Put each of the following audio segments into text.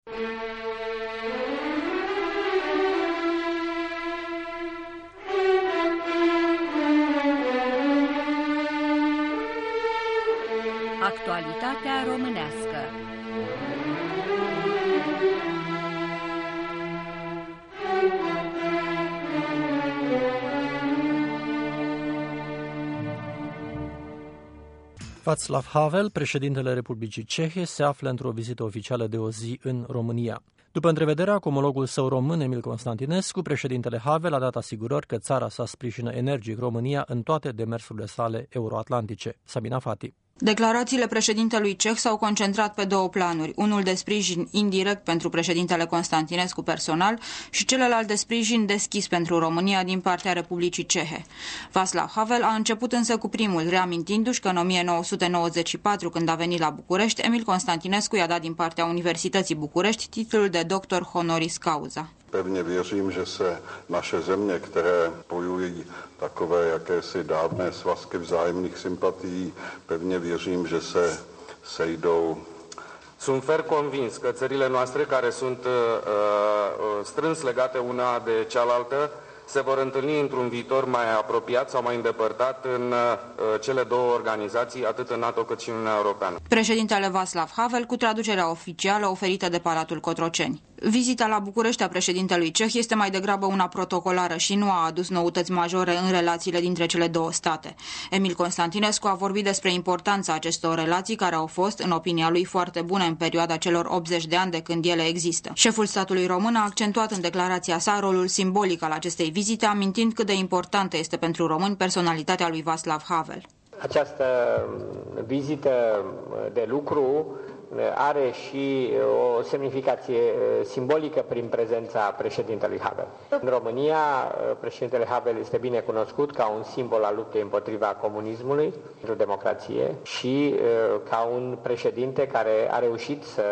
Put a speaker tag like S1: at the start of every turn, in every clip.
S1: Actualitatea românească.
S2: Václav Havel, președintele Republicii Cehe, se află într-o vizită oficială de o zi în România. După întrevederea cu omologul său român, Emil Constantinescu, președintele Havel a dat asigurări că țara sa sprijină energic România în toate demersurile sale euroatlantice. Sabina Fati.
S3: Declarațiile președintelui ceh s-au concentrat pe două planuri, unul de sprijin indirect pentru președintele Constantinescu personal și celălalt de sprijin deschis pentru România din partea Republicii Cehe. Václav Havel a început însă cu primul, reamintindu-și că în 1994, când a venit la București, Emil Constantinescu i-a dat din partea Universității București titlul de doctor honoris causa.
S4: Pevně věřím, že se naše země, které pojují takové jakési dávné svazky vzájemných sympatií, pevně věřím, že se sejdou.
S5: Sunt ferm convins că țările noastre, care sunt strâns legate una de cealaltă, se vor întâlni într-un viitor mai apropiat sau mai îndepărtat în cele două organizații, atât în NATO cât și în Uniunea Europeană.
S3: Președintele Václav Havel cu traducerea oficială oferită de Palatul Cotroceni. Vizita la București a președintelui ceh este mai degrabă una protocolară și nu a adus noutăți majore în relațiile dintre cele două state. Emil Constantinescu a vorbit despre importanța acestor relații care au fost, în opinia lui, foarte bune în perioada celor 80 de ani de când ele există. Șeful statului român a accentuat în declarația sa rolul simbolic al acestei vizite, amintind cât de importantă este pentru români personalitatea lui Václav Havel.
S6: Această vizită de lucru are și o semnificație simbolică prin prezența președintelui Havel. În România, președintele Havel este bine cunoscut ca un simbol al luptei împotriva comunismului, pentru democrație și ca un președinte care a reușit să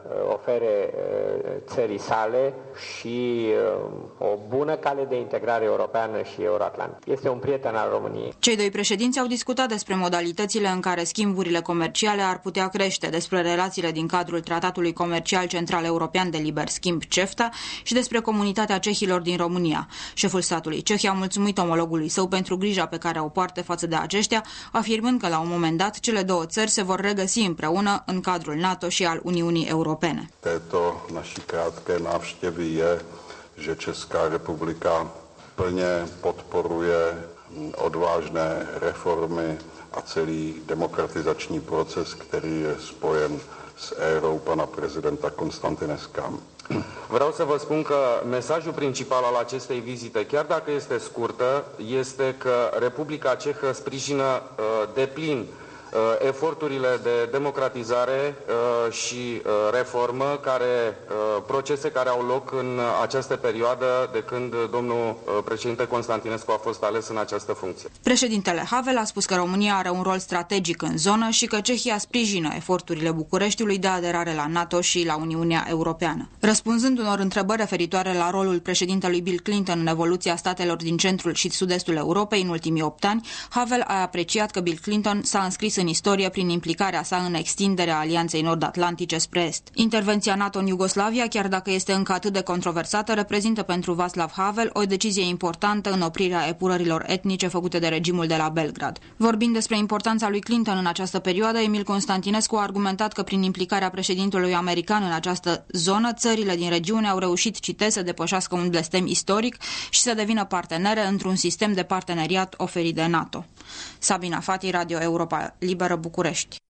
S6: ofere țării sale și o bună cale de integrare europeană și euroatlantică. Este un prieten al României.
S3: Cei doi președinți au discutat despre modalitățile în care schimburile comerciale ar putea crește, despre relațiile din cadrul Tratatului Comercial Central European de Liber Schimb, CEFTA, și despre comunitatea cehilor din România. Șeful statului ceh a mulțumit omologului său pentru grija pe care o poartă față de aceștia, afirmând că la un moment dat cele două țări se vor regăsi împreună în cadrul NATO și al Uniunii Europene.
S4: Této naší krátké návštěvy je, že Česká republika plně podporuje odvážné reformy a celý demokratizační proces, který je spojen s érou pana prezidenta Constantinesca.
S5: Vreau să vă spun că mesajul principal al acestei vizite, chiar dacă este scurtă, este că Republica Cehă sprijină deplin eforturile de democratizare și reformă, procese care au loc în această perioadă de când domnul președinte Constantinescu a fost ales în această funcție.
S3: Președintele Havel a spus că România are un rol strategic în zonă și că Cehia sprijină eforturile Bucureștiului de aderare la NATO și la Uniunea Europeană. Răspunzând unor întrebări referitoare la rolul președintelui Bill Clinton în evoluția statelor din centrul și sud-estul Europei în ultimii 8 ani, Havel a apreciat că Bill Clinton s-a înscris în istorie prin implicarea sa în extinderea Alianței Nord-Atlantice spre Est. Intervenția NATO în Iugoslavia, chiar dacă este încă atât de controversată, reprezintă pentru Václav Havel o decizie importantă în oprirea epurărilor etnice făcute de regimul de la Belgrad. Vorbind despre importanța lui Clinton în această perioadă, Emil Constantinescu a argumentat că prin implicarea președintelui american în această zonă, țările din regiune au reușit, citez, să depășească un blestem istoric și să devină partenere într-un sistem de parteneriat oferit de NATO. Sabina Fati, Radio Europa Liberă, București.